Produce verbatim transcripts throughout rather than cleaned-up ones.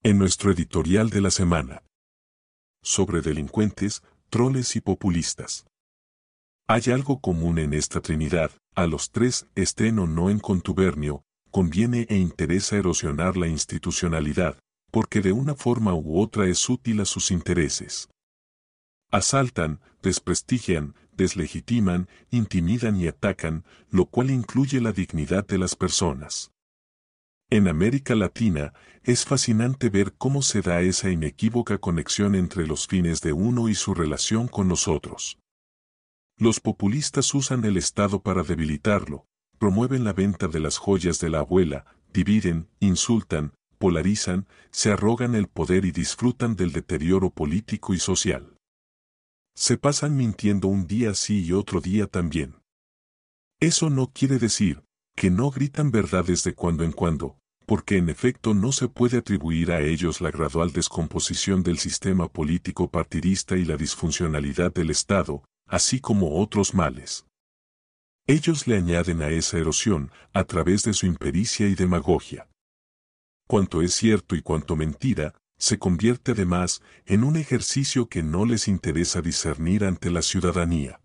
En nuestro editorial de la semana. Sobre delincuentes, troles y populistas. Hay algo común en esta trinidad, a los tres, estén o no en contubernio, conviene e interesa erosionar la institucionalidad, porque de una forma u otra es útil a sus intereses. Asaltan, desprestigian, deslegitiman, intimidan y atacan, lo cual incluye la dignidad de las personas. En América Latina, es fascinante ver cómo se da esa inequívoca conexión entre los fines de uno y su relación con nosotros. Los populistas usan el Estado para debilitarlo, promueven la venta de las joyas de la abuela, dividen, insultan, polarizan, se arrogan el poder y disfrutan del deterioro político y social. Se pasan mintiendo un día sí y otro día también. Eso no quiere decir que no gritan verdades de cuando en cuando, porque en efecto no se puede atribuir a ellos la gradual descomposición del sistema político partidista y la disfuncionalidad del Estado, así como otros males. Ellos le añaden a esa erosión a través de su impericia y demagogia. Cuanto es cierto y cuanto mentira, se convierte además en un ejercicio que no les interesa discernir ante la ciudadanía.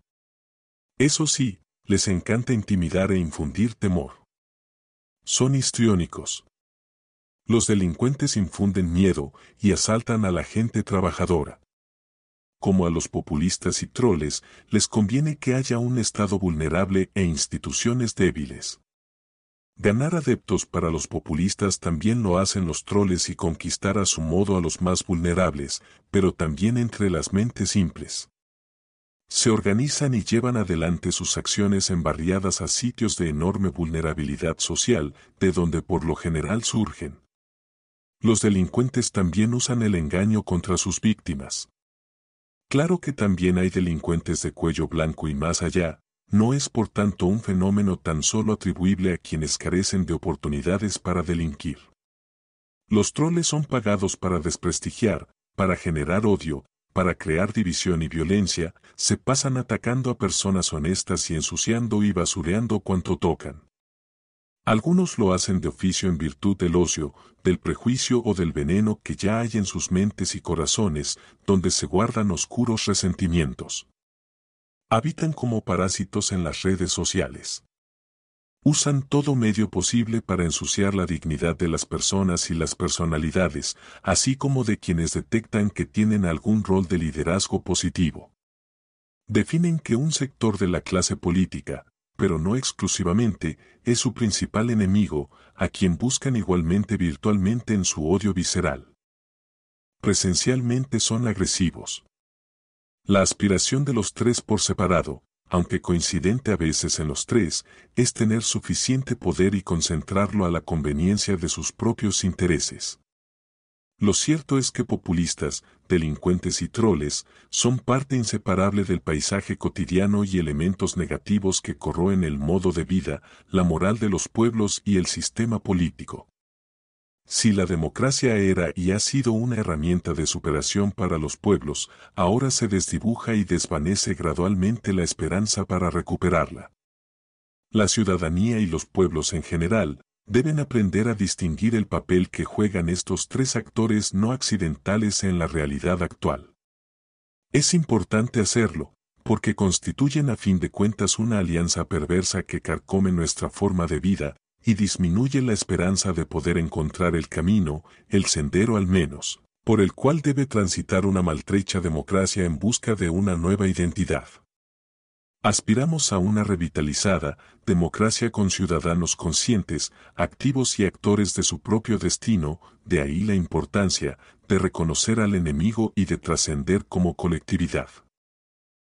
Eso sí, les encanta intimidar e infundir temor. Son histriónicos. Los delincuentes infunden miedo y asaltan a la gente trabajadora. Como a los populistas y troles, les conviene que haya un Estado vulnerable e instituciones débiles. Ganar adeptos para los populistas también lo hacen los troles y conquistar a su modo a los más vulnerables, pero también entre las mentes simples. Se organizan y llevan adelante sus acciones embarriadas a sitios de enorme vulnerabilidad social, de donde por lo general surgen. Los delincuentes también usan el engaño contra sus víctimas. Claro que también hay delincuentes de cuello blanco y más allá, no es por tanto un fenómeno tan solo atribuible a quienes carecen de oportunidades para delinquir. Los troles son pagados para desprestigiar, para generar odio, para crear división y violencia, se pasan atacando a personas honestas y ensuciando y basureando cuanto tocan. Algunos lo hacen de oficio en virtud del ocio, del prejuicio o del veneno que ya hay en sus mentes y corazones, donde se guardan oscuros resentimientos. Habitan como parásitos en las redes sociales. Usan todo medio posible para ensuciar la dignidad de las personas y las personalidades, así como de quienes detectan que tienen algún rol de liderazgo positivo. Definen que un sector de la clase política, pero no exclusivamente, es su principal enemigo, a quien buscan igualmente virtualmente en su odio visceral. Presencialmente son agresivos. La aspiración de los tres por separado, aunque coincidente a veces en los tres, es tener suficiente poder y concentrarlo a la conveniencia de sus propios intereses. Lo cierto es que populistas, delincuentes y troles son parte inseparable del paisaje cotidiano y elementos negativos que corroen el modo de vida, la moral de los pueblos y el sistema político. Si la democracia era y ha sido una herramienta de superación para los pueblos, ahora se desdibuja y desvanece gradualmente la esperanza para recuperarla. La ciudadanía y los pueblos en general deben aprender a distinguir el papel que juegan estos tres actores no accidentales en la realidad actual. Es importante hacerlo, porque constituyen a fin de cuentas una alianza perversa que carcome nuestra forma de vida, y disminuye la esperanza de poder encontrar el camino, el sendero al menos, por el cual debe transitar una maltrecha democracia en busca de una nueva identidad. Aspiramos a una revitalizada democracia con ciudadanos conscientes, activos y actores de su propio destino, de ahí la importancia de reconocer al enemigo y de trascender como colectividad.